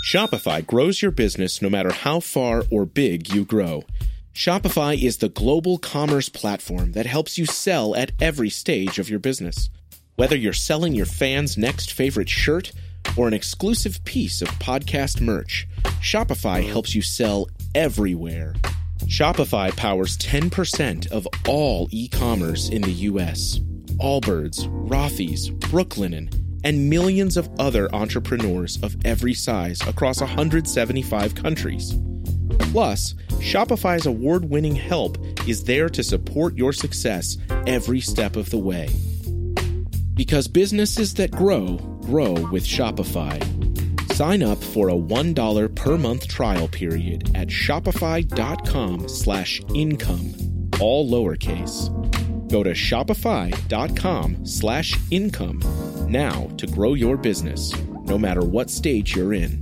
Shopify grows your business no matter how far or big you grow. Shopify is the global commerce platform that helps you sell at every stage of your business. Whether you're selling your fans' next favorite shirt or an exclusive piece of podcast merch, Shopify helps you sell everywhere. Shopify powers 10% of all e-commerce in the U.S. Allbirds, Rothy's, Brooklinen, and millions of other entrepreneurs of every size across 175 countries. Plus, Shopify's award-winning help is there to support your success every step of the way. Because businesses that grow, grow with Shopify. Sign up for a $1 per month trial period at shopify.com/income, all lowercase. Go to shopify.com/income now to grow your business, no matter what stage you're in.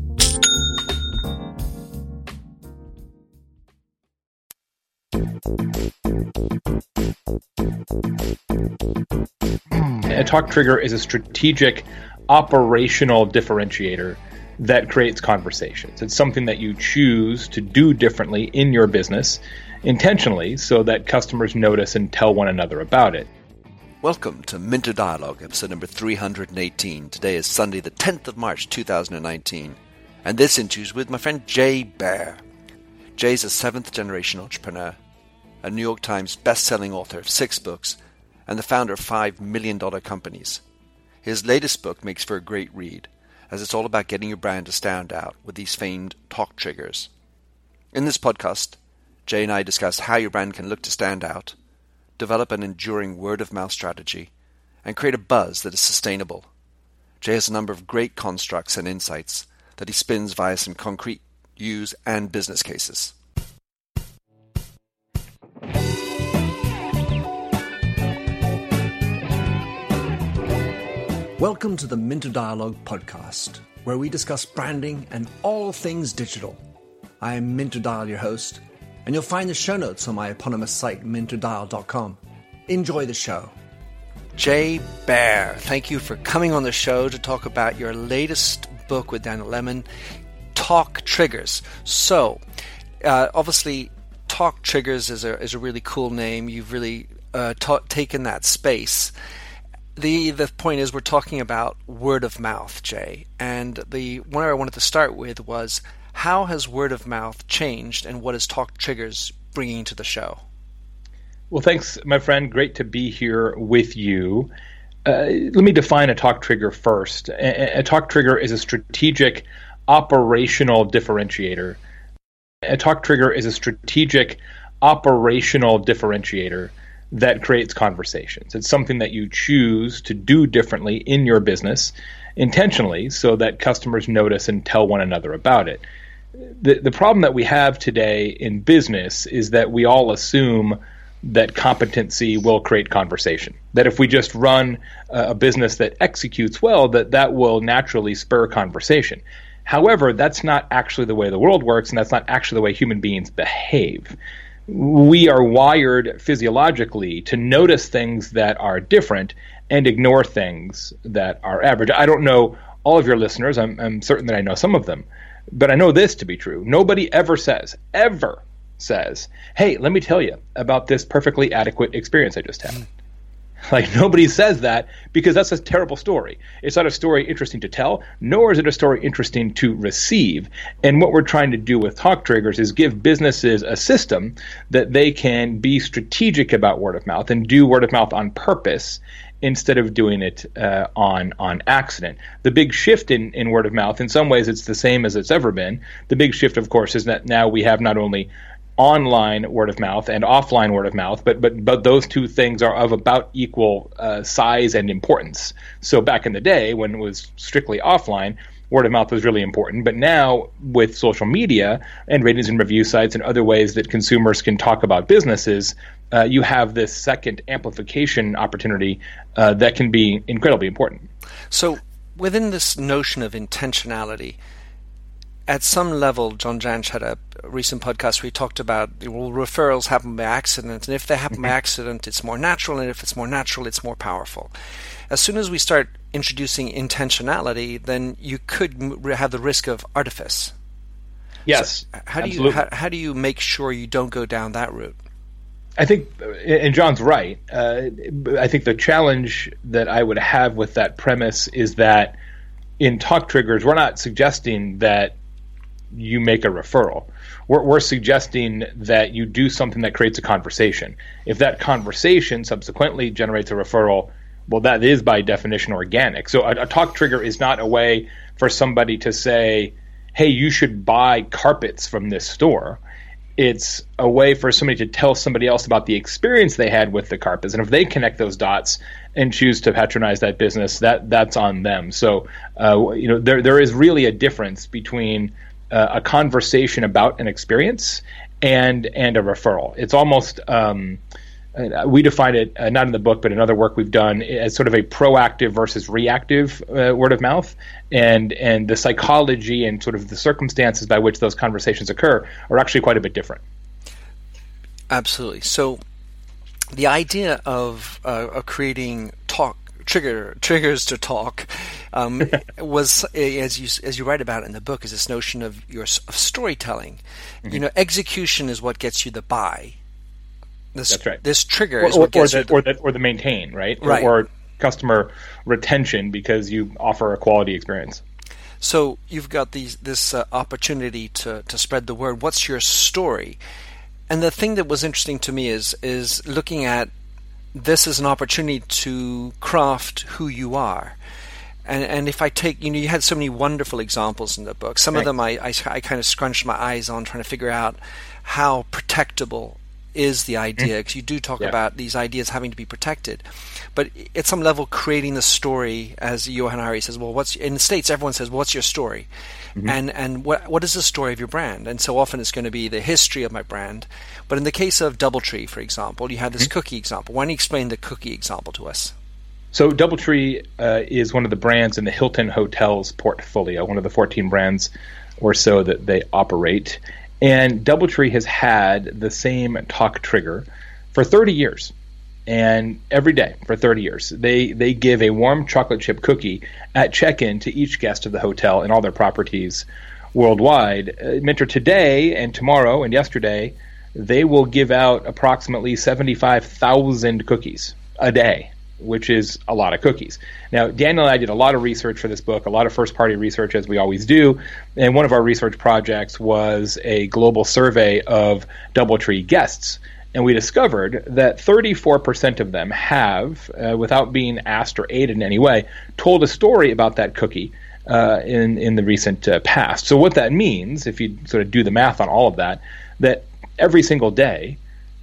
A talk trigger is a strategic operational differentiator that creates conversations. It's something that you choose to do differently in your business intentionally so that customers notice and tell one another about it. Welcome to Minter Dialogue, episode number 318. Today is Sunday, the 10th of March, 2019. And this interview is with my friend Jay Baer. Jay's a seventh-generation entrepreneur, a New York Times best-selling author of 6 books, and the founder of 5 million-dollar companies. His latest book makes for a great read, as it's all about getting your brand to stand out with these famed talk triggers. In this podcast, Jay and I discuss how your brand can look to stand out, develop an enduring word-of-mouth strategy, and create a buzz that is sustainable. Jay has a number of great constructs and insights that he spins via some concrete use and business cases. Welcome to the Minter Dialogue podcast, where we discuss branding and all things digital. I am Minter Dial, your host, and you'll find the show notes on my eponymous site, minterdial.com. Enjoy the show. Jay Baer, thank you for coming on the show to talk about your latest book with Daniel Lemon, Talk Triggers. So, obviously, Talk Triggers is a really cool name. You've really taken that space. The point is we're talking about word of mouth, Jay. And the one I wanted to start with was, how has word of mouth changed, and what is Talk Triggers bringing to the show? Well, thanks, my friend. Great to be here with you. Let me define a talk trigger first. A talk trigger is a strategic operational differentiator. A talk trigger is a strategic operational differentiator that creates conversations. It's something that you choose to do differently in your business intentionally so that customers notice and tell one another about it. The problem that we have today in business is that we all assume that competency will create conversation. That if we just run a business that executes well, that will naturally spur conversation. However, that's not actually the way the world works, and that's not actually the way human beings behave. We are wired physiologically to notice things that are different and ignore things that are average. I don't know all of your listeners. I'm certain that I know some of them. But I know this to be true. Nobody ever says, hey, let me tell you about this perfectly adequate experience I just had. Like, nobody says that because that's a terrible story. It's not a story interesting to tell, nor is it a story interesting to receive. And what we're trying to do with Talk Triggers is give businesses a system that they can be strategic about word of mouth and do word of mouth on purpose instead of doing it on accident. The big shift in word of mouth, in some ways it's the same as it's ever been. The big shift, of course, is that now we have not only online word of mouth and offline word of mouth, but those two things are of about equal size and importance. So back in the day, when it was strictly offline, word of mouth was really important. But now, with social media and ratings and review sites and other ways that consumers can talk about businesses, you have this second amplification opportunity that can be incredibly important. So within this notion of intentionality, at some level, John Jantsch had a recent podcast where he talked about, well, referrals happen by accident, and if they happen by accident, it's more natural, and if it's more natural, it's more powerful. As soon as we start introducing intentionality, then you could have the risk of artifice. Yes, so how do you make sure you don't go down that route? I think, and John's right, I think the challenge that I would have with that premise is that in Talk Triggers, we're not suggesting that you make a referral. We're suggesting that you do something that creates a conversation. If that conversation subsequently generates a referral, well, that is by definition organic. So a talk trigger is not a way for somebody to say, hey, you should buy carpets from this store. It's a way for somebody to tell somebody else about the experience they had with the carpets. And if they connect those dots and choose to patronize that business, that's on them. So, there is really a difference between a conversation about an experience and a referral. It's almost, we define it, not in the book, but in other work we've done, as sort of a proactive versus reactive word of mouth. And the psychology and sort of the circumstances by which those conversations occur are actually quite a bit different. Absolutely. So the idea of creating triggers to talk was, as you write about it in the book, is this notion of storytelling. Mm-hmm. Execution is what gets you the buy. That's right. This trigger is what gets you the maintain, right? Right. Or customer retention because you offer a quality experience. So you've got this opportunity to spread the word. What's your story? And the thing that was interesting to me is looking at this as an opportunity to craft who you are. And if I take, you had so many wonderful examples in the book. Some of them I kind of scrunched my eyes on trying to figure out how protectable is the idea, because you do talk about these ideas having to be protected, but at some level creating the story, as Johann Hari says, well, in the States everyone says, well, what's your story? Mm-hmm. And what is the story of your brand? And so often it's going to be the history of my brand. But in the case of DoubleTree, for example, you have this cookie example. Why don't you explain the cookie example to us? So DoubleTree is one of the brands in the Hilton Hotels portfolio, one of the 14 brands or so that they operate. And DoubleTree has had the same talk trigger for 30 years. And every day for 30 years, they give a warm chocolate chip cookie at check-in to each guest of the hotel and all their properties worldwide. Minter, today and tomorrow and yesterday, they will give out approximately 75,000 cookies a day, which is a lot of cookies. Now, Daniel and I did a lot of research for this book, a lot of first-party research, as we always do, and one of our research projects was a global survey of DoubleTree guests, and we discovered that 34% of them have, without being asked or aided in any way, told a story about that cookie in the recent past. So what that means, if you sort of do the math on all of that every single day,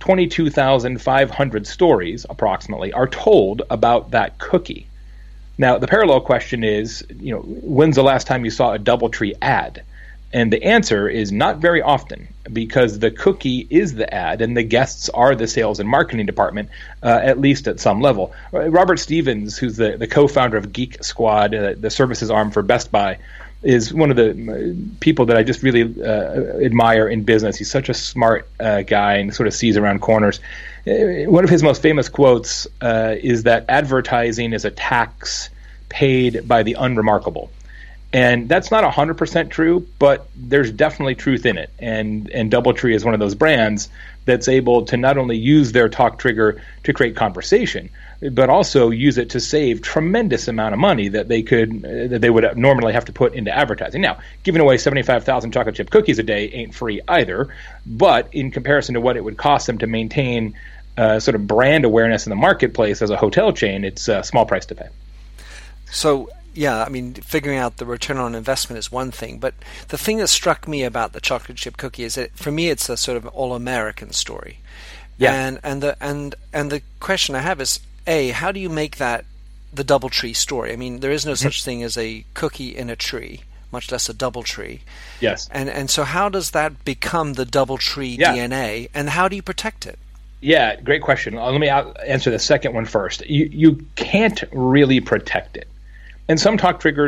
22,500 stories, approximately, are told about that cookie. Now, the parallel question is, when's the last time you saw a DoubleTree ad? And the answer is not very often, because the cookie is the ad and the guests are the sales and marketing department, at least at some level. Robert Stevens, who's the co-founder of Geek Squad, the services arm for Best Buy, is one of the people that I just really admire in business. He's such a smart guy and sort of sees around corners. One of his most famous quotes is that advertising is a tax paid by the unremarkable. And that's not 100% true, but there's definitely truth in it. And DoubleTree is one of those brands that's able to not only use their talk trigger to create conversation, but also use it to save tremendous amount of money that they would normally have to put into advertising. Now, giving away 75,000 chocolate chip cookies a day ain't free either, but in comparison to what it would cost them to maintain sort of brand awareness in the marketplace as a hotel chain, it's a small price to pay. So, yeah, I mean, figuring out the return on investment is one thing, but the thing that struck me about the chocolate chip cookie is that for me it's a sort of all-American story. Yeah. And the question I have is, A, how do you make that the DoubleTree story? I mean, there is no such thing as a cookie in a tree, much less a DoubleTree. Yes. And so how does that become the DoubleTree DNA, and how do you protect it? Yeah, great question. Let me answer the second one first. You can't really protect it. And some talk triggers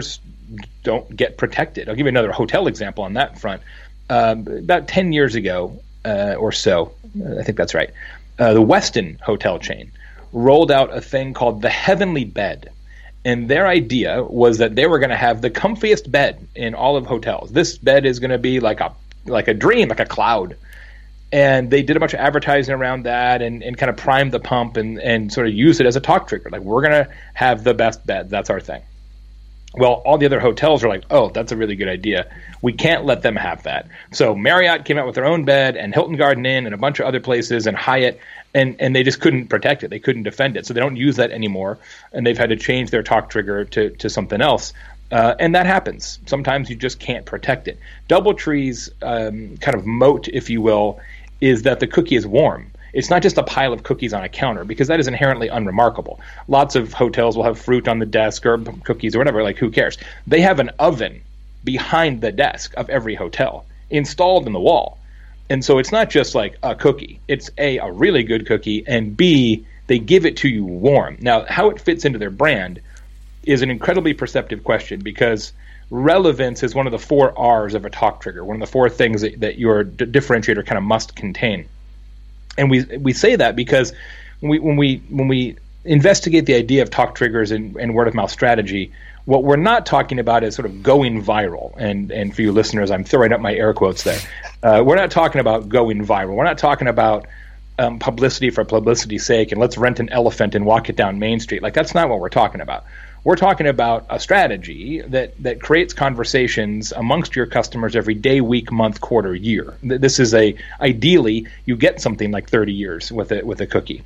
don't get protected. I'll give you another hotel example on that front. About 10 years ago or so, I think that's right, the Westin hotel chain rolled out a thing called the Heavenly Bed. And their idea was that they were going to have the comfiest bed in all of hotels. This bed is going to be like a dream, like a cloud. And they did a bunch of advertising around that and kind of primed the pump and sort of used it as a talk trigger. Like, we're going to have the best bed. That's our thing. Well, all the other hotels are like, oh, that's a really good idea. We can't let them have that. So Marriott came out with their own bed, and Hilton Garden Inn and a bunch of other places, and Hyatt, and they just couldn't protect it. They couldn't defend it. So they don't use that anymore, and they've had to change their talk trigger to something else. And that happens. Sometimes you just can't protect it. DoubleTree's kind of moat, if you will, is that the cookie is warm. It's not just a pile of cookies on a counter, because that is inherently unremarkable. Lots of hotels will have fruit on the desk or cookies or whatever. Like, who cares? They have an oven behind the desk of every hotel installed in the wall. And so it's not just like a cookie. It's A, a really good cookie, and B, they give it to you warm. Now, how it fits into their brand is an incredibly perceptive question, because relevance is one of the 4 R's of a talk trigger, one of the 4 things that your differentiator kind of must contain. And we say that because when we investigate the idea of talk triggers and word of mouth strategy, what we're not talking about is sort of going viral. And for you listeners, I'm throwing up my air quotes there. We're not talking about going viral. We're not talking about publicity for publicity's sake and let's rent an elephant and walk it down Main Street. Like, that's not what we're talking about. We're talking about a strategy that creates conversations amongst your customers every day, week, month, quarter, year. This is ideally you get something like 30 years with a cookie.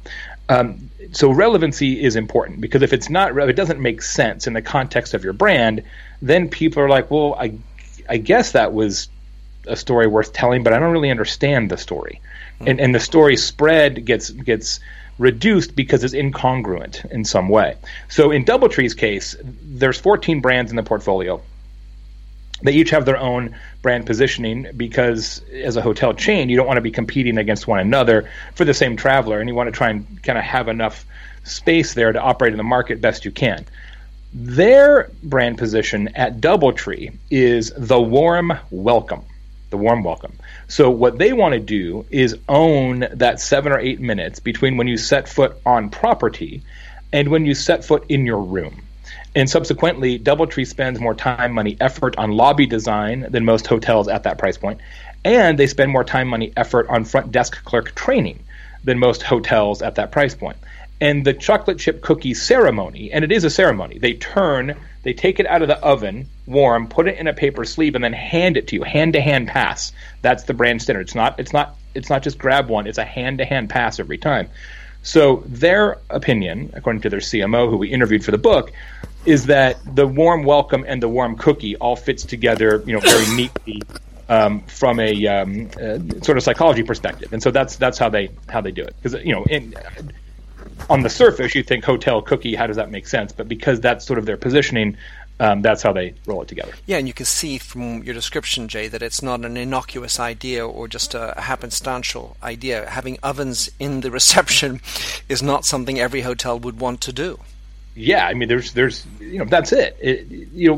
So relevancy is important, because if it's not, it doesn't make sense in the context of your brand, then people are like, well, I guess that was a story worth telling, but I don't really understand the story. And the story spread gets reduced because it's incongruent in some way. So in DoubleTree's case, there's 14 brands in the portfolio. They each have their own brand positioning, because as a hotel chain, you don't want to be competing against one another for the same traveler, and you want to try and kind of have enough space there to operate in the market best you can. Their brand position at DoubleTree is the warm welcome. The warm welcome. So what they want to do is own that 7 or 8 minutes between when you set foot on property and when you set foot in your room. And subsequently, DoubleTree spends more time, money, effort on lobby design than most hotels at that price point. And they spend more time, money, effort on front desk clerk training than most hotels at that price point. And the chocolate chip cookie ceremony, and it is a ceremony, they take it out of the oven, warm, put it in a paper sleeve, and then hand it to you, hand-to-hand pass. That's the brand standard. It's not just grab one, it's a hand-to-hand pass every time. So their opinion, according to their CMO, who we interviewed for the book, is that the warm welcome and the warm cookie all fits together, very neatly from a sort of psychology perspective. And so that's how they do it. Because on the surface, you think hotel cookie, how does that make sense? But because that's sort of their positioning, that's how they roll it together. Yeah, and you can see from your description, Jay, that it's not an innocuous idea or just a happenstantial idea. Having ovens in the reception is not something every hotel would want to do. Yeah, I mean, there's that's it.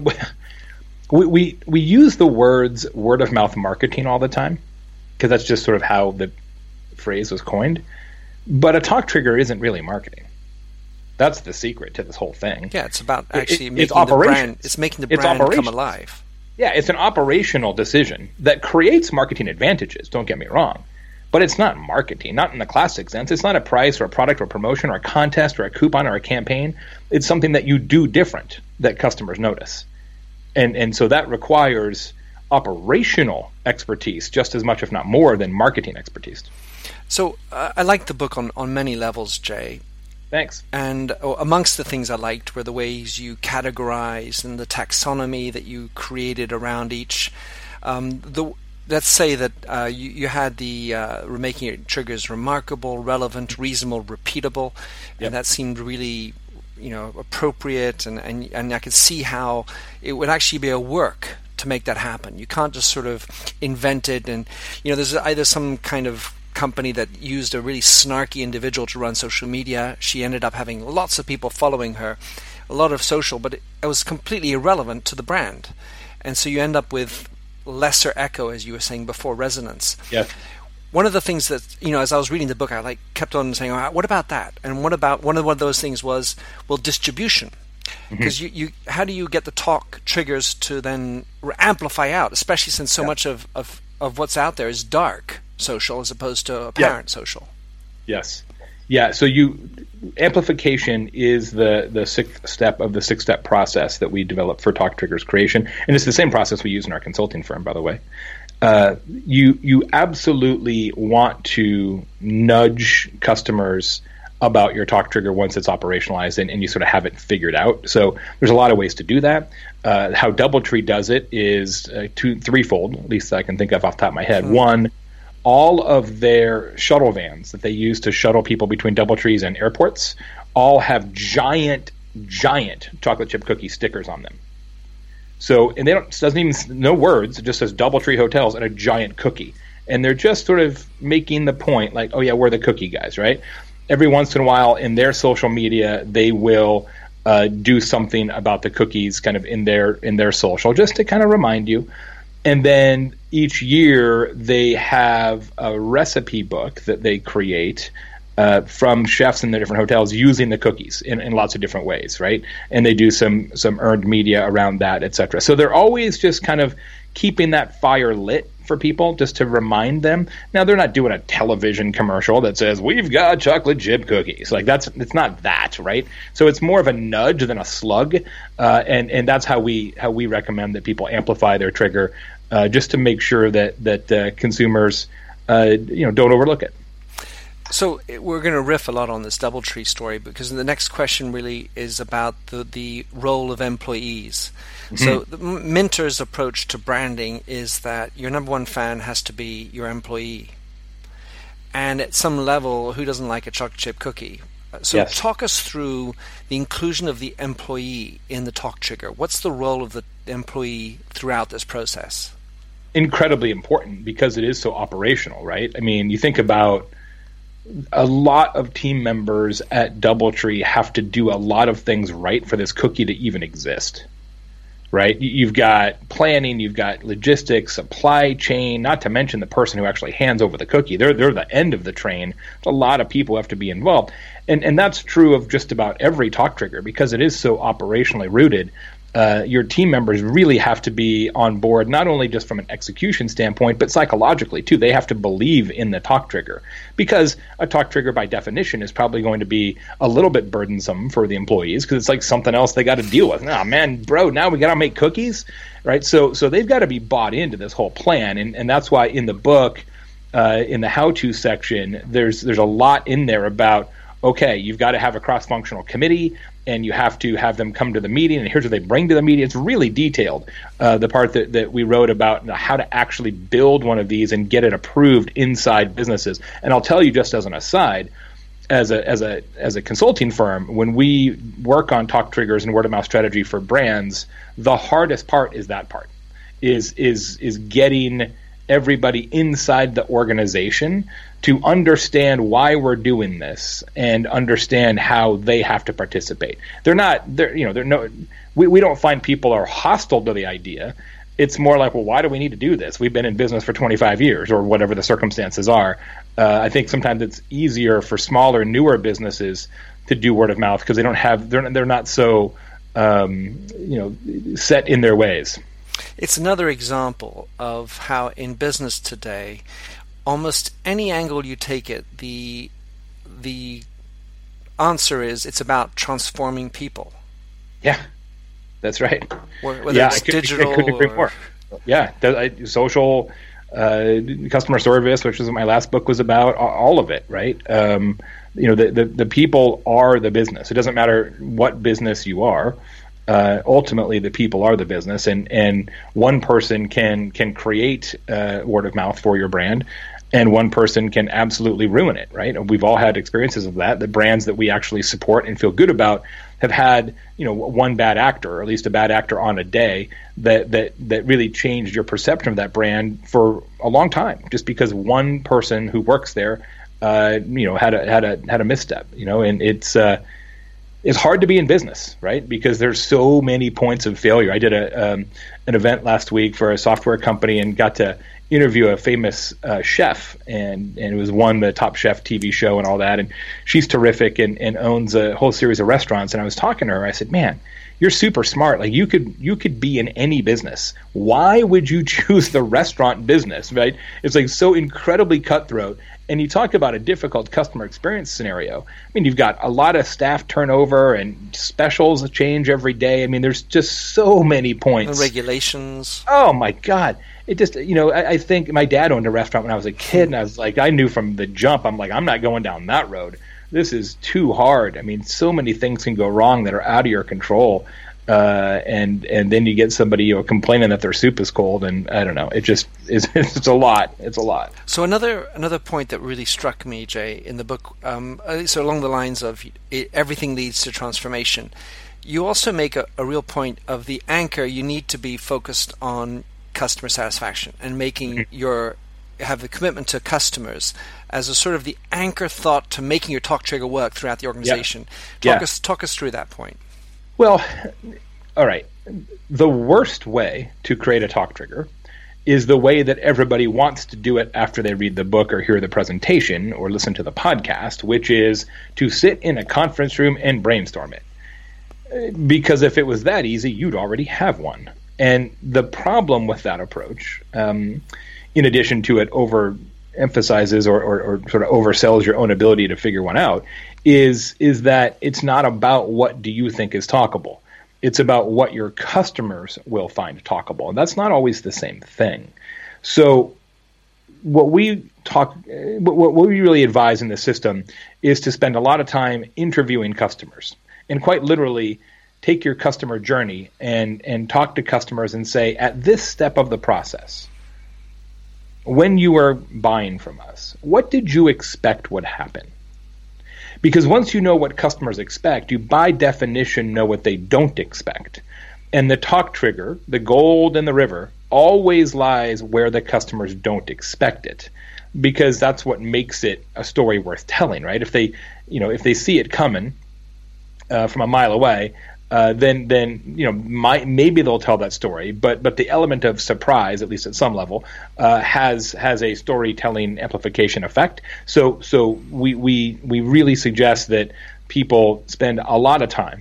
We use the words word of mouth marketing all the time, because that's just sort of how the phrase was coined. But a talk trigger isn't really marketing. That's the secret to this whole thing. Yeah, it's about actually making the brand. It's making the brand come alive. Yeah, it's an operational decision that creates marketing advantages. Don't get me wrong, but it's not marketing, not in the classic sense. It's not a price or a product or promotion or a contest or a coupon or a campaign. It's something that you do different that customers notice, and so that requires operational expertise just as much, if not more, than marketing expertise. So I liked the book on many levels, Jay. Thanks. And amongst the things I liked were the ways you categorized and the taxonomy that you created around each. Let's say that you had the making it triggers remarkable, relevant, reasonable, repeatable, and that seemed really appropriate, and I could see how it would actually be a work to make that happen. You can't just sort of invent it, and there's either some kind of company that used a really snarky individual to run social media. She ended up having lots of people following her, a lot of social, but it was completely irrelevant to the brand. And so you end up with lesser echo, as you were saying before, resonance. Yes. One of the things that, as I was reading the book, I kept on saying, what about that? And what about, one of those things was, distribution. Because you how do you get the talk triggers to then amplify out, especially since so much of what's out there is dark social as opposed to apparent social? Yes. Yeah, so amplification is the sixth step of the six-step process that we developed for Talk Triggers creation, and it's the same process we use in our consulting firm, by the way. You absolutely want to nudge customers about your Talk Trigger once it's operationalized and you sort of have it figured out. So there's a lot of ways to do that. How DoubleTree does it is threefold, at least I can think of off the top of my head. One, all of their shuttle vans that they use to shuttle people between DoubleTrees and airports all have giant chocolate chip cookie stickers on them. So, and doesn't even, no words, it just says DoubleTree Hotels and a giant cookie. And they're just sort of making the point, like, oh yeah, we're the cookie guys, right? Every once in a while in their social media, they will do something about the cookies kind of in their social, just to kind of remind you. And then each year they have a recipe book that they create from chefs in the different hotels using the cookies in lots of different ways, right? And they do some earned media around that, etc. So they're always just kind of keeping that fire lit for people, just to remind them. Now, they're not doing a television commercial that says, we've got chocolate chip cookies. Like, it's not that, right? So it's more of a nudge than a slug, and that's how we recommend that people amplify their trigger, just to make sure that consumers don't overlook it. So we're going to riff a lot on this DoubleTree story, because the next question really is about the role of employees. So the Minter's approach to branding is that your number one fan has to be your employee. And at some level, who doesn't like a chocolate chip cookie? So talk us through the inclusion of the employee in the Talk Trigger. What's the role of the employee throughout this process? Incredibly important, because it is so operational, right? I mean, you think about a lot of team members at DoubleTree have to do a lot of things right for this cookie to even exist, right? You've got planning, you've got logistics, supply chain, not to mention the person who actually hands over the cookie. They're the end of the train. A lot of people have to be involved. And that's true of just about every Talk Trigger, because it is so operationally rooted. Your team members really have to be on board, not only just from an execution standpoint, but psychologically too. They have to believe in the Talk Trigger, because a Talk Trigger by definition is probably going to be a little bit burdensome for the employees, because it's like something else they got to deal with. Nah, man, bro, now we got to make cookies, right? So they've got to be bought into this whole plan, and that's why in the book, in the how-to section, there's a lot in there about, okay, you've got to have a cross-functional committee, and you have to have them come to the meeting, and here's what they bring to the meeting. It's really detailed, the part that we wrote about how to actually build one of these and get it approved inside businesses. And I'll tell you, just as an aside, as a consulting firm, when we work on Talk Triggers and word-of-mouth strategy for brands, the hardest part is that part, is getting everybody inside the organization to understand why we're doing this and understand how they have to participate. We don't find people are hostile to the idea. It's more like, well, why do we need to do this? We've been in business for 25 years, or whatever the circumstances are. I think sometimes it's easier for smaller, newer businesses to do word of mouth, because they're not so set in their ways. It's another example of how in business today, almost any angle you take it, the answer is it's about transforming people. Yeah, that's right. Whether it's digital, I couldn't agree more. Yeah, social, customer service, which is what my last book was about, all of it, right? The people are the business. It doesn't matter what business you are. Ultimately, the people are the business, and one person can create word of mouth for your brand, and one person can absolutely ruin it, right? We've all had experiences of that. The brands that we actually support and feel good about have had, one bad actor, or at least a bad actor on a day that really changed your perception of that brand for a long time, just because one person who works there, had a misstep, and it's hard to be in business, right? Because there's so many points of failure. I did an event last week for a software company and got to interview a famous chef, and it was won the Top Chef TV show and all that. And she's terrific and owns a whole series of restaurants. And I was talking to her. I said, "Man, you're super smart. Like you could be in any business. Why would you choose the restaurant business?" Right? It's like so incredibly cutthroat. And you talk about a difficult customer experience scenario. I mean, you've got a lot of staff turnover and specials change every day. I mean, there's just so many points. The regulations. Oh my God. It just, I think my dad owned a restaurant when I was a kid, and I was like, I knew from the jump, I'm like, I'm not going down that road. This is too hard. I mean, so many things can go wrong that are out of your control. And then you get somebody complaining that their soup is cold, and I don't know. It just is. It's a lot. It's a lot. So another point that really struck me, Jay, in the book, so along the lines of everything leads to transformation. You also make a real point of the anchor. You need to be focused on customer satisfaction and making have the commitment to customers as a sort of the anchor thought to making your talk trigger work throughout the organization. Yeah. Talk us through that point. Well, all right. The worst way to create a talk trigger is the way that everybody wants to do it after they read the book or hear the presentation or listen to the podcast, which is to sit in a conference room and brainstorm it. Because if it was that easy, you'd already have one. And the problem with that approach, in addition to it overemphasizes or sort of oversells your own ability to figure one out, is that it's not about what do you think is talkable. It's about what your customers will find talkable. And that's not always the same thing. So what we really advise in the system is to spend a lot of time interviewing customers, and quite literally take your customer journey and talk to customers and say, at this step of the process, when you were buying from us, what did you expect would happen? Because once you know what customers expect, you by definition know what they don't expect. And the talk trigger, the gold in the river, always lies where the customers don't expect it, because that's what makes it a story worth telling, right? If they see it coming from a mile away, then maybe they'll tell that story, but the element of surprise, at least at some level, has a storytelling amplification effect. So we really suggest that people spend a lot of time,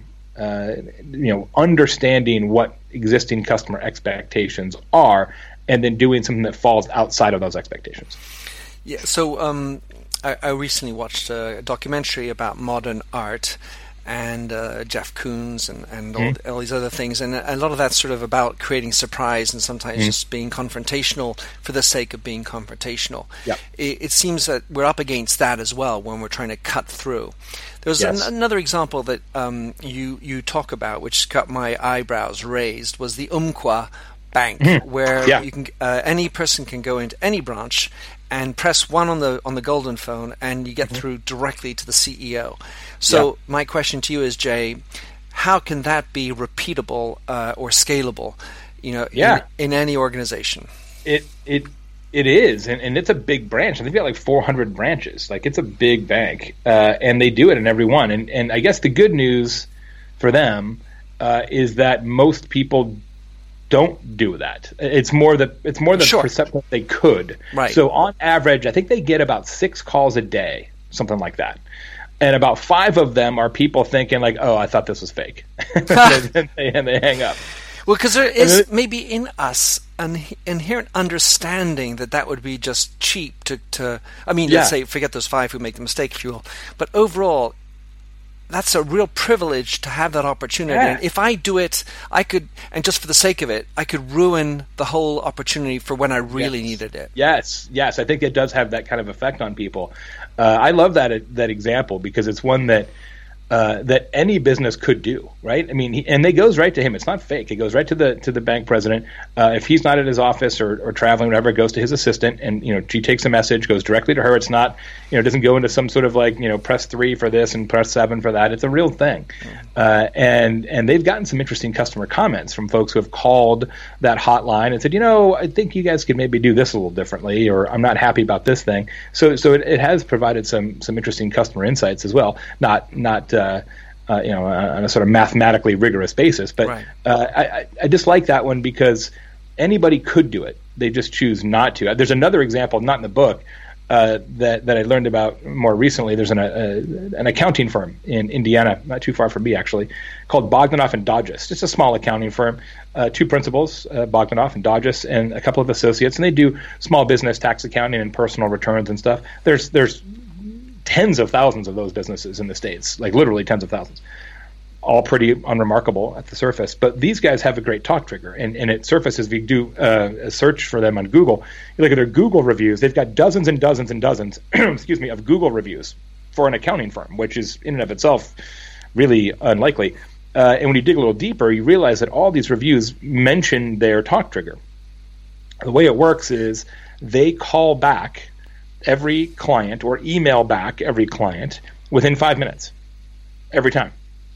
understanding what existing customer expectations are, and then doing something that falls outside of those expectations. Yeah. So I recently watched a documentary about modern art. And Jeff Koons and all these other things. And a lot of that's sort of about creating surprise and sometimes just being confrontational for the sake of being confrontational. Yep. It seems that we're up against that as well when we're trying to cut through. There's another example that you talk about, which got my eyebrows raised, was the Umpqua Bank, where you can any person can go into any branch and press one on the golden phone, and you get through directly to the CEO. So my question to you is, Jay, how can that be repeatable or scalable? In any organization. It is, and it's a big branch. I think they've got like 400 branches. Like, it's a big bank, and they do it in every one. And I guess the good news for them is that most people don't do that. It's more the perception that they could. Right. So on average, I think they get about 6 calls a day, something like that. And about 5 of them are people thinking like, "Oh, I thought this was fake," and they hang up. Well, because there is maybe in us an inherent understanding that would be just cheap to. I mean, let's say forget those 5 who make the mistake, if you will. But overall, that's a real privilege to have that opportunity. Yeah. And if I do it, I could, and just for the sake of it, I could ruin the whole opportunity for when I really needed it. Yes. I think it does have that kind of effect on people. I love that example because it's one that that any business could do, right? I mean, and it goes right to him. It's not fake. It goes right to the bank president. If he's not at his office or traveling, whatever, it goes to his assistant, and she takes a message, goes directly to her. It's not, it doesn't go into some sort of like, press 3 for this and press 7 for that. It's a real thing, and they've gotten some interesting customer comments from folks who have called that hotline and said, I think you guys could maybe do this a little differently, or I'm not happy about this thing. So it has provided some interesting customer insights as well. Not on a sort of mathematically rigorous basis. But right. I just like that one because anybody could do it. They just choose not to. There's another example, not in the book, that I learned about more recently. There's an accounting firm in Indiana, not too far from me actually, called Bogdanoff and Dodges. It's a small accounting firm, 2 principals, Bogdanoff and Dodges, and a couple of associates, and they do small business tax accounting and personal returns and stuff. There's tens of thousands of those businesses in the States, like literally tens of thousands, all pretty unremarkable at the surface. But these guys have a great talk trigger, and it surfaces. If you do a search for them on Google, you look at their Google reviews, they've got dozens and dozens and dozens of Google reviews for an accounting firm, which is in and of itself really unlikely. And when you dig a little deeper, you realize that all these reviews mention their talk trigger. The way it works is they call back every client or email back every client within 5 minutes every time.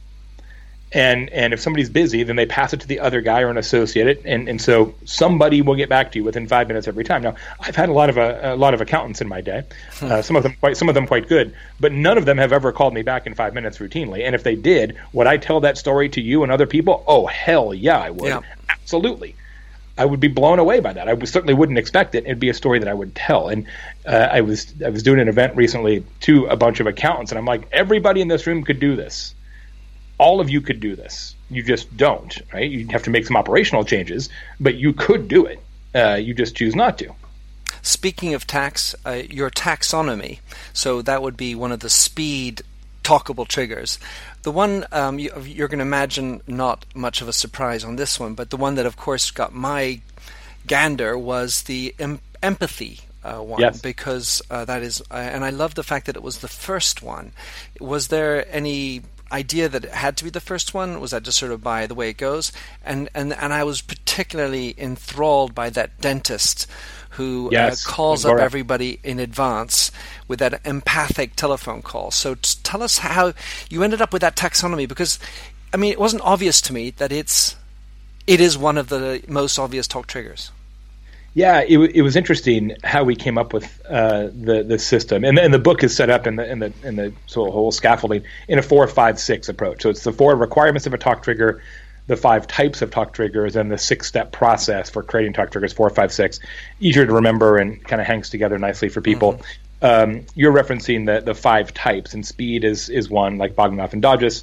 And if somebody's busy, then they pass it to the other guy or an associate, and so somebody will get back to you within 5 minutes every time. Now, I've had a lot of accountants in my day, some of them quite good, but none of them have ever called me back in 5 minutes routinely. And if they did, would I tell that story to you and other people? Oh, hell yeah, I would. Yeah. Absolutely. I would be blown away by that. I certainly wouldn't expect it. It'd be a story that I would tell. And I was doing an event recently to a bunch of accountants, and I'm like, everybody in this room could do this. All of you could do this. You just don't, right? You have to make some operational changes, but you could do it. You just choose not to. Speaking of tax, your taxonomy, so that would be one of the speed talkable triggers. The one you're going to imagine not much of a surprise on this one, but the one that, of course, got my gander was the empathy one. Yes. Because that is, and I love the fact that it was the first one. Was there any idea that it had to be the first one? Was that just sort of by the way it goes? And I was particularly enthralled by that dentist who calls up everybody in advance with that empathic telephone call. So tell us how you ended up with that taxonomy, because I mean, it wasn't obvious to me that it is one of the most obvious talk triggers. Yeah, it was interesting how we came up with the system, and the book is set up in the sort of whole scaffolding in a 4, 5, 6 approach. So it's the 4 requirements of a talk trigger, the 5 types of talk triggers, and the 6-step process for creating talk triggers, 4, 5, 6. Easier to remember and kind of hangs together nicely for people. Mm-hmm. You're referencing the 5 types, and speed is one, like Bogdanoff and Dodges,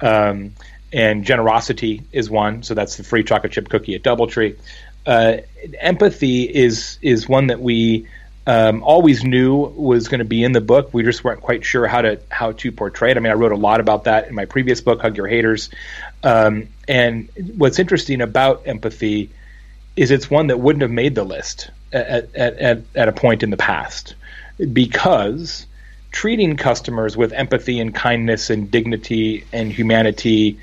and generosity is one. So that's the free chocolate chip cookie at DoubleTree. Empathy is one that we always knew was going to be in the book. We just weren't quite sure how to portray it. I mean, I wrote a lot about that in my previous book, Hug Your Haters. And what's interesting about empathy is it's one that wouldn't have made the list at a point in the past, because treating customers with empathy and kindness and dignity and humanity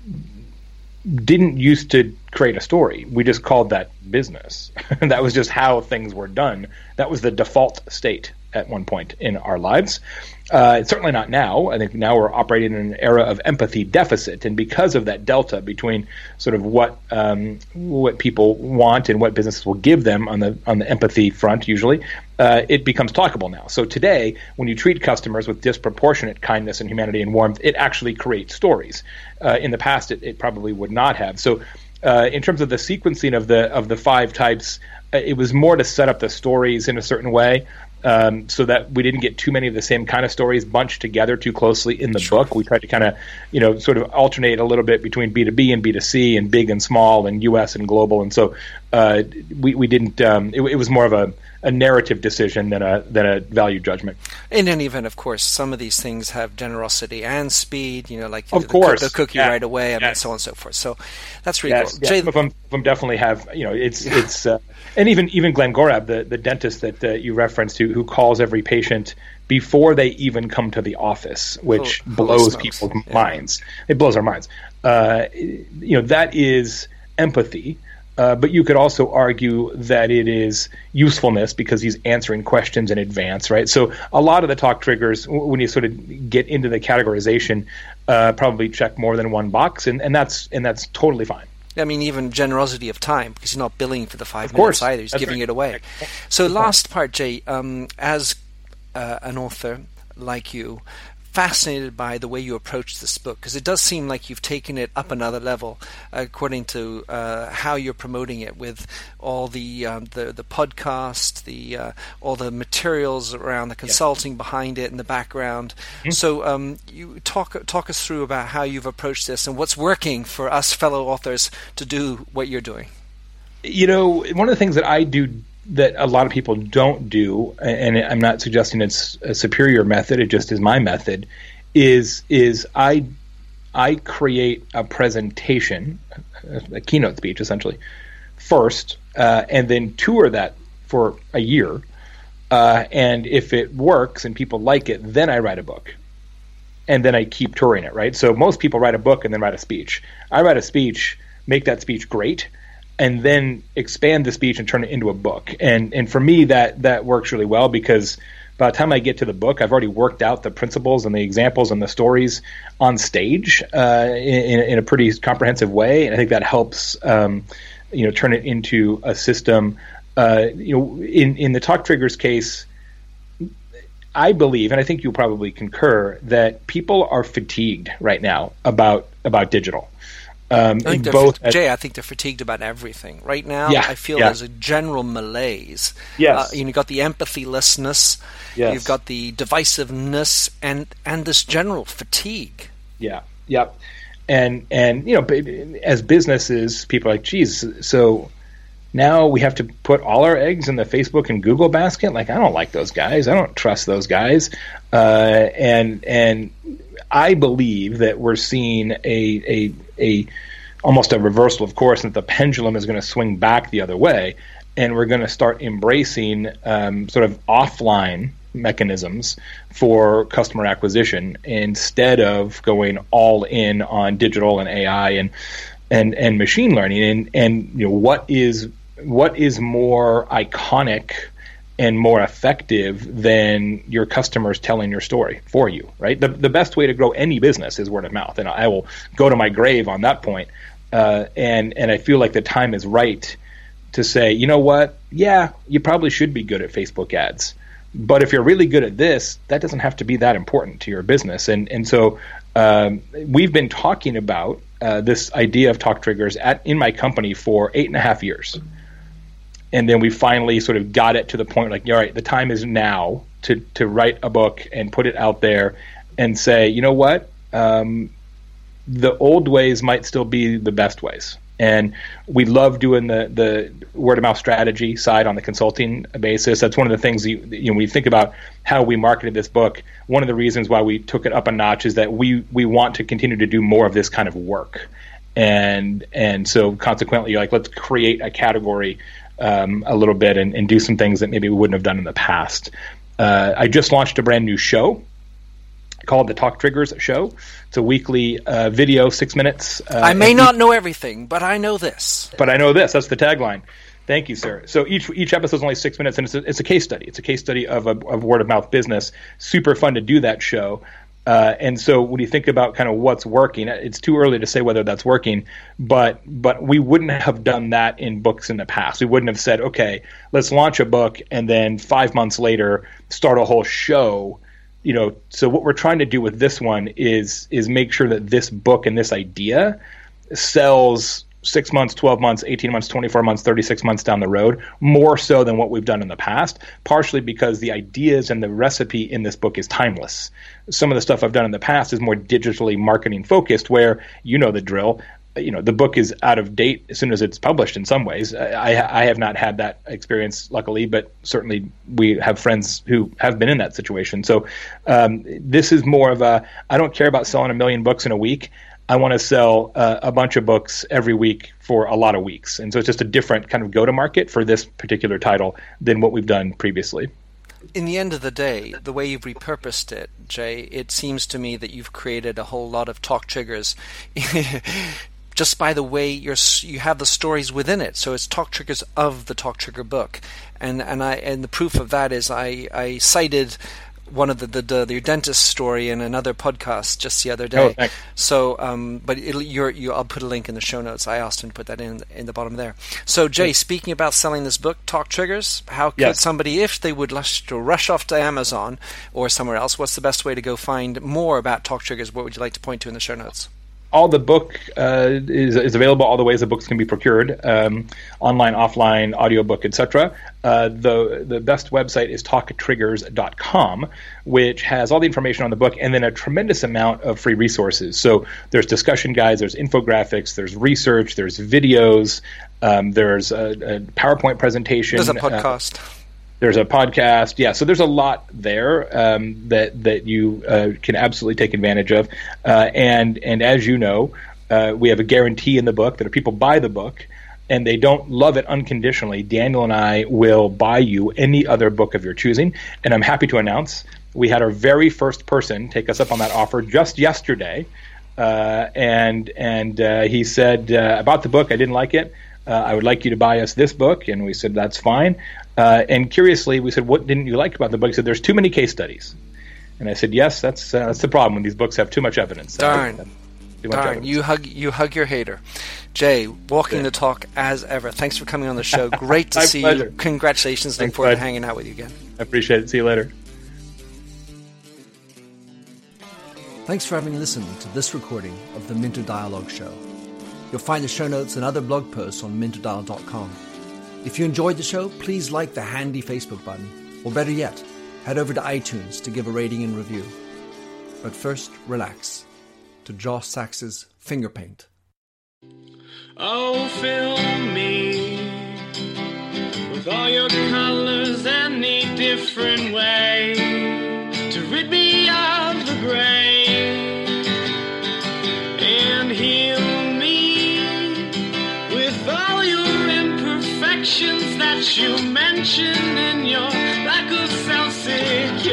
didn't used to create a story. We just called that business. That was just how things were done. That was the default state at one point in our lives. It's certainly not now. I think now we're operating in an era of empathy deficit, and because of that delta between sort of what people want and what businesses will give them on the empathy front, usually, it becomes talkable now. So today, when you treat customers with disproportionate kindness and humanity and warmth, it actually creates stories. In the past, it probably would not have. So in terms of the sequencing of the 5 types, it was more to set up the stories in a certain way, so that we didn't get too many of the same kind of stories bunched together too closely in the book. We tried to kind of, sort of alternate a little bit between B2B and B2C and big and small and US and global. And so we didn't. It was more of a narrative decision than a value judgment. In any event, of course, some of these things have generosity and speed, like of course. The cookie right away, and so on and so forth. So that's really cool. Jay, some of them definitely have, it's and even Glenn Gorab, the dentist that you referenced, who calls every patient before they even come to the office, which blows people's minds. It blows our minds. That is empathy. But you could also argue that it is usefulness because he's answering questions in advance, right? So a lot of the talk triggers, when you sort of get into the categorization, probably check more than one box, and that's totally fine. I mean, even generosity of time, because he's not billing for the 5 minutes either; he's giving it away. So, last part, Jay, as an author like you, fascinated by the way you approach this book, because it does seem like you've taken it up another level according to how you're promoting it, with all the podcast, all the materials around the consulting behind it in the background. Mm-hmm. So you talk us through about how you've approached this and what's working for us fellow authors to do what you're doing. One of the things that I do that a lot of people don't do, and I'm not suggesting it's a superior method, it just is my method, is I create a presentation, a keynote speech essentially, first, and then tour that for a year, and if it works and people like it, then I write a book. And then I keep touring it, right? So most people write a book and then write a speech. I write a speech, make that speech great, and then expand the speech and turn it into a book. And for me, that works really well, because by the time I get to the book, I've already worked out the principles and the examples and the stories on stage in a pretty comprehensive way. And I think that helps turn it into a system. In the Talk Triggers case, I believe, and I think you'll probably concur, that people are fatigued right now about digital. I think I think they're fatigued about everything right now. I feel there's a general malaise. Yes, you've got the empathylessness. Yes. You've got the divisiveness, and this general fatigue. Yeah, yep. And as businesses, people are like, geez, so now we have to put all our eggs in the Facebook and Google basket. Like, I don't like those guys. I don't trust those guys. And I believe that we're seeing a almost a reversal of course, and that the pendulum is going to swing back the other way, and we're going to start embracing sort of offline mechanisms for customer acquisition instead of going all in on digital and AI and machine learning. And what is more iconic and more effective than your customers telling your story for you, right? The best way to grow any business is word of mouth, and I will go to my grave on that point. And I feel like the time is right to say, you know what? Yeah, you probably should be good at Facebook ads, but if you're really good at this, that doesn't have to be that important to your business. And so we've been talking about this idea of Talk Triggers in my company for 8.5 years. And then we finally sort of got it to the point like, all right, the time is now to write a book and put it out there and say, you know what? The old ways might still be the best ways. And we love doing the word of mouth strategy side on the consulting basis. That's one of the things when you think about how we marketed this book, one of the reasons why we took it up a notch is that we want to continue to do more of this kind of work. And so consequently, like, let's create a category a little bit and do some things that maybe we wouldn't have done in the past. I just launched a brand new show called the Talk Triggers Show. It's a weekly video, 6 minutes. I may not know everything, but I know this. But I know this. That's the tagline. Thank you, sir. So each episode is only 6 minutes, and it's a case study. It's a case study of word of mouth business. Super fun to do that show. And so when you think about kind of what's working, it's too early to say whether that's working, but we wouldn't have done that in books in the past. We wouldn't have said, okay, let's launch a book and then 5 months later start a whole show. So what we're trying to do with this one is make sure that this book and this idea sells 6 months, 12 months, 18 months, 24 months, 36 months down the road, more so than what we've done in the past, partially because the ideas and the recipe in this book is timeless. Some of the stuff I've done in the past is more digitally marketing focused, where the drill. the book is out of date as soon as it's published in some ways. I have not had that experience, luckily, but certainly we have friends who have been in that situation. So this is more of I don't care about selling 1 million books in a week. I want to sell a bunch of books every week for a lot of weeks. And so it's just a different kind of go-to-market for this particular title than what we've done previously. In the end of the day, the way you've repurposed it, Jay, it seems to me that you've created a whole lot of talk triggers just by the way you have the stories within it. So it's talk triggers of the talk trigger book. And the proof of that is I cited one of the dentist story in another podcast just the other day. Oh, thanks. So, but I'll put a link in the show notes. I asked him to put that in the bottom there. So, Jay, speaking about selling this book, Talk Triggers, how could somebody, if they would like to rush off to Amazon or somewhere else, what's the best way to go find more about Talk Triggers? What would you like to point to in the show notes? All the book is available. All the ways the books can be procured, online, offline, audiobook, etc. The best website is talktriggers.com, which has all the information on the book and then a tremendous amount of free resources. So there's discussion guides, there's infographics, there's research, there's videos, there's a PowerPoint presentation. There's a podcast. There's a podcast. Yeah, so there's a lot there that you can absolutely take advantage of. And as you know, we have a guarantee in the book that if people buy the book and they don't love it unconditionally, Daniel and I will buy you any other book of your choosing. And I'm happy to announce we had our very first person take us up on that offer just yesterday. And he said, about the book, I didn't like it. I would like you to buy us this book. And we said, that's fine. And curiously, we said, what didn't you like about the book? He said, there's too many case studies. And I said, yes, that's the problem when these books have too much evidence. Darn. You hug your hater. Jay, walking the talk as ever. Thanks for coming on the show. Great to see you. Congratulations. Look forward to hanging out with you again. I appreciate it. See you later. Thanks for having listened to this recording of the Minter Dialogue Show. You'll find the show notes and other blog posts on minterdial.com. If you enjoyed the show, please like the handy Facebook button, or better yet, head over to iTunes to give a rating and review. But first, relax to Josh Sachs's Finger Paint. Oh, fill me with all your colors any different way to rid me of the gray and heal me with all your imperfections that you mention in your lack of self-security.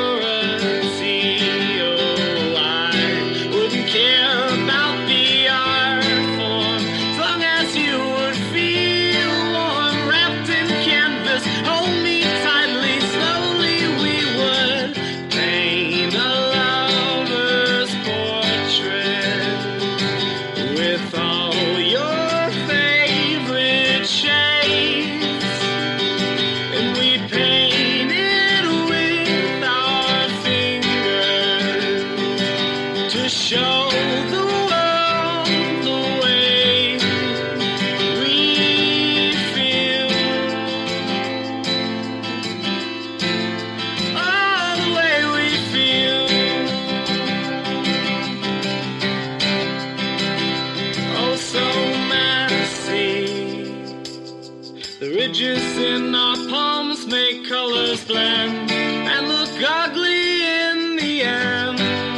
Oh, I wouldn't care about the art form as long as you would feel warm, wrapped in canvas. Hold me tightly, slowly we would paint a lover's portrait with all your favorite shades, and we'd paint it with our fingers to show the world the way we feel. Oh, the way we feel. Oh, so messy. The ridges in our palms make colors blend and look ugly in the end,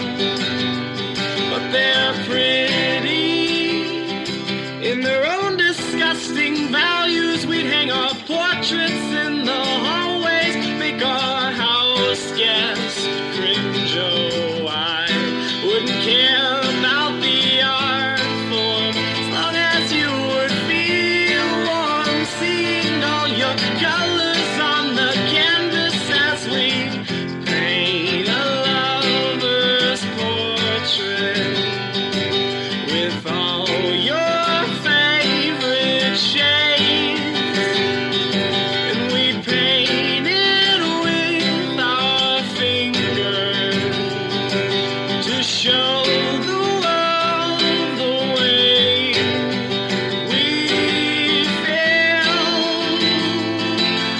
but they're pretty in their own disgusting values. We'd hang our portraits in the hallways, make our house guests cringe. Oh, I wouldn't care about the art form as long as you would feel warm, seeing all your colors on the canvas as we paint a lover's portrait with all your favorite shades, and we paint it with our fingers to show the world the way we feel.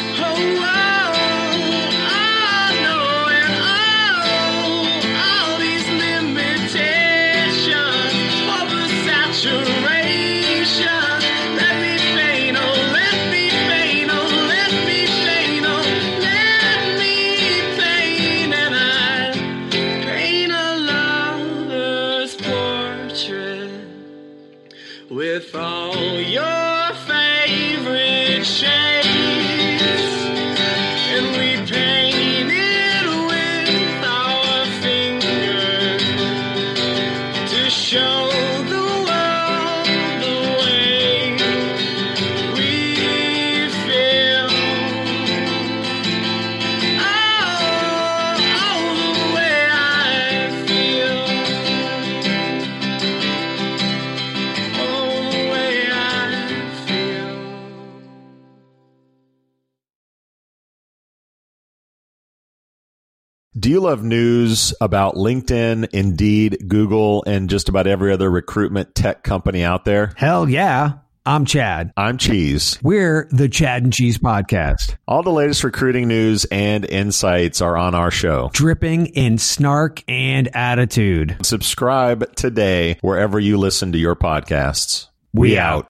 Do you love news about LinkedIn, Indeed, Google, and just about every other recruitment tech company out there? Hell yeah. I'm Chad. I'm Cheese. We're the Chad and Cheese Podcast. All the latest recruiting news and insights are on our show. Dripping in snark and attitude. Subscribe today wherever you listen to your podcasts. We out.